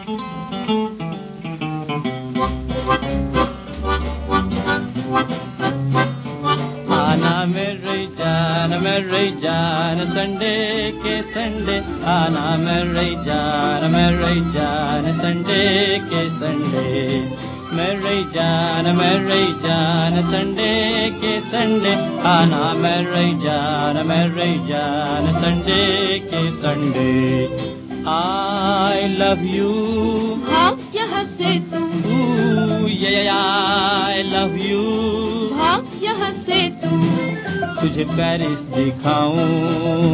मेरी जान संडे के संडे आना मेरी जान संडे के संडे मेरी जान संडे के संडे आना मेरी जान संडे के संडे I love you भाग यहाँ से तू I love you भाग यहाँ से तू तुझे पेरिस दिखाऊं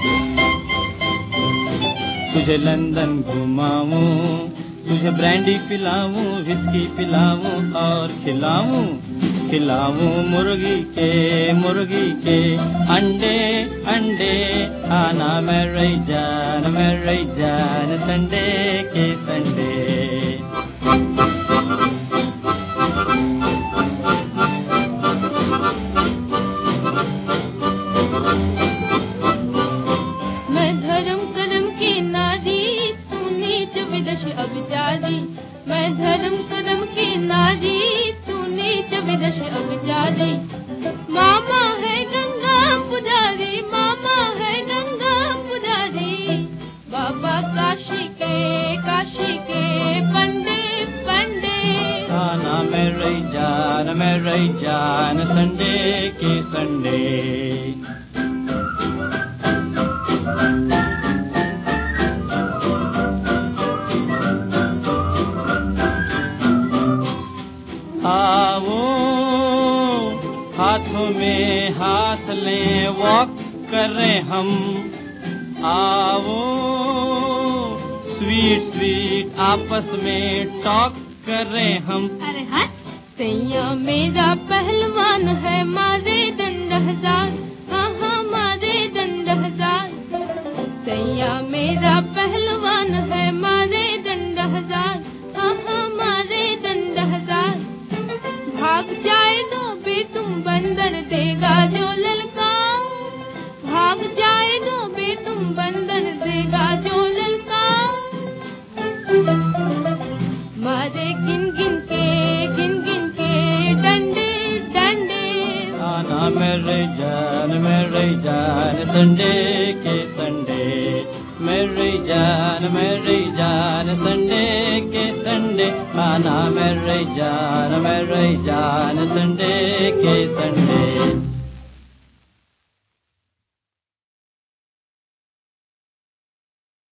तुझे लंदन घुमाऊं तुझे ब्रांडी पिलाऊं विस्की पिलाऊं और खिलाऊं मुर्गी के अंडे आना मेरी जान संडे के संडे मैं धर्म करम की नारी तू नीच विदश अविचारी मामा है गंगा पुजारी मामा है गंगा पुजारी बाबा काशी के पंडे आना मेरी जान संडे के संडे आओ हाथों में हाथ लें वॉक करें हम आओ स्वीट आपस में टॉक करें हम अरे हाँ सैया मेरा पहलवान है मारे दंड हजार हाँ मारे दंड हजार सैया मेरा पहलवान है मारे दंड हजार हाँ मारे दंड हजार भाग जाए तो भी तुम बंदर देगा जो ललकाओ भाग जाए तो भी तुम बंदर देगा जो ललकाओ मारे गिन गिन के डंडे आना मेरी जान संडे के संडे मेरी जान संडे के संडे आना मेरी जान संडे के संडे